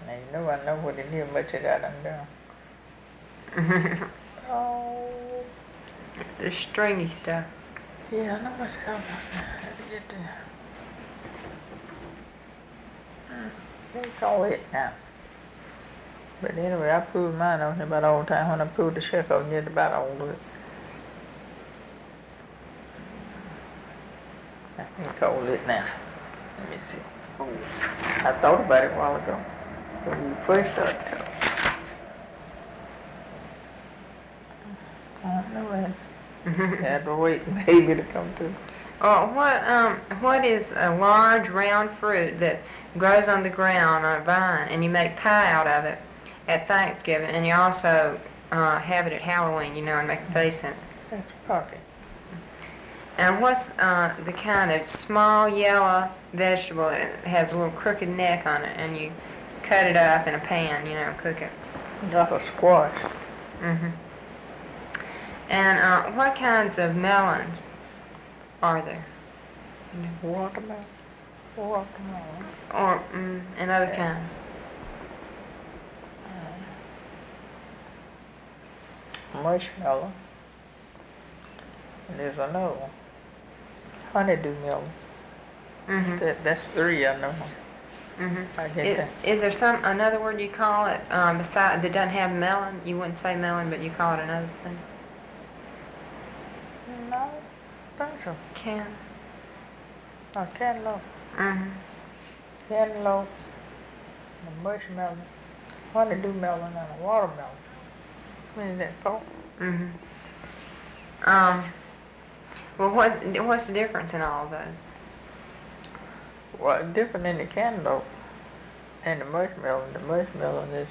you know I know what in here much I got undone. Oh. The stringy stuff. Yeah, I know what I got undone. Had to get there. They call it now. But anyway, I pulled mine on about all the time. When I pulled the check off, just about all of it. I can't call it now. Let me see. Oh, I thought about it a while ago when we first started talking. I don't know that. I had to wait maybe to come to. What is a large round fruit that grows on the ground on a vine, and you make pie out of it at Thanksgiving, and you also have it at Halloween, and make a face in it? That's poppy. And what's the kind of small yellow vegetable that has a little crooked neck on it, and you cut it up in a pan, cook it? Got a squash. Mhm. And what kinds of melons are there? Watermelon. Watermelon. Or and other kinds? Marshmallow. And there's another one. Honeydew melon. That's 3 I know. I get that. Is there another word you call it beside that doesn't have melon? You wouldn't say melon, but you call it another thing. No, I think so. Cantaloupe. Cantaloupe, a marshmallow, honeydew melon, and a watermelon. What is that for? Well, what's the difference in all of those? Well, different in the cantaloupe and the marshmallow. The marshmallow is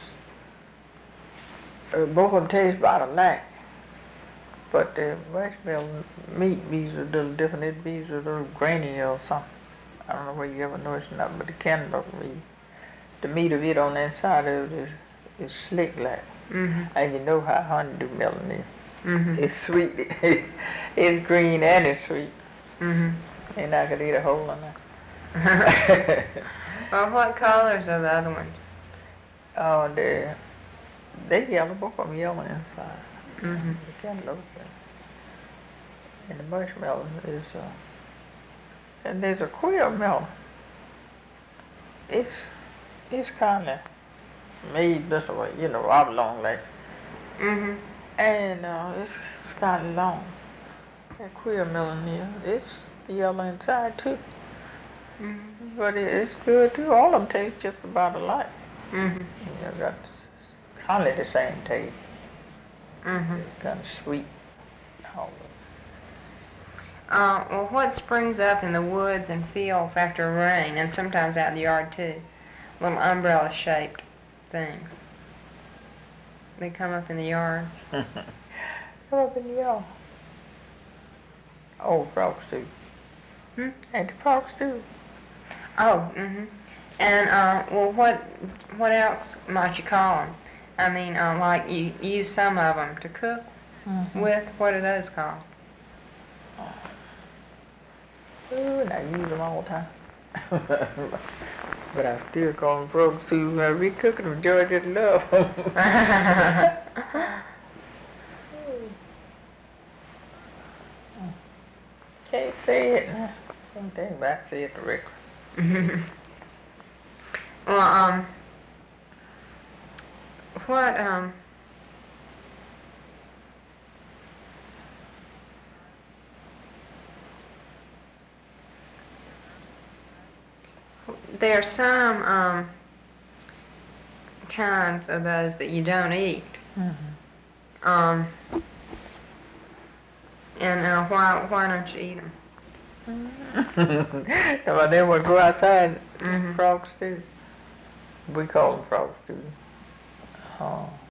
both of them taste about alike, but the marshmallow meat bees are a little different. It bees are a little grainy or something. I don't know whether you ever noticed or not, but the cantaloupe meat, the meat of it on the inside of it is slick like. And you know how honeydew melon is. It's sweet. It's green and it's sweet. And I could eat a whole one. Well, what colors are the other ones? Oh, they yellow. Both of them yellow inside. The cantaloupe and the marshmallow is. And there's a quail melon. It's kind of made this way, oblong like. And it's kind of long. That quail melon here, it's yellow inside too. But it's good too. All of them taste just about alike. Got kind of the same taste. It's kind of sweet. All of them. Well, what springs up in the woods and fields after rain, and sometimes out in the yard too? Little umbrella-shaped things. They come up in the yard. Come up in the yard. Oh, frogs too. And the frogs too. Oh, And well, what else might you call them? I mean, like you use some of them to cook with. What are those called? Ooh, and I use them all the time. But I still call them frogs too. When I recook them, Georgia love them. Can't say it now. Can't think about say it directly. Well, what there are some kinds of those that you don't eat. And why don't you eat them? Now, they would go outside. Frogs too. We call them frogs too.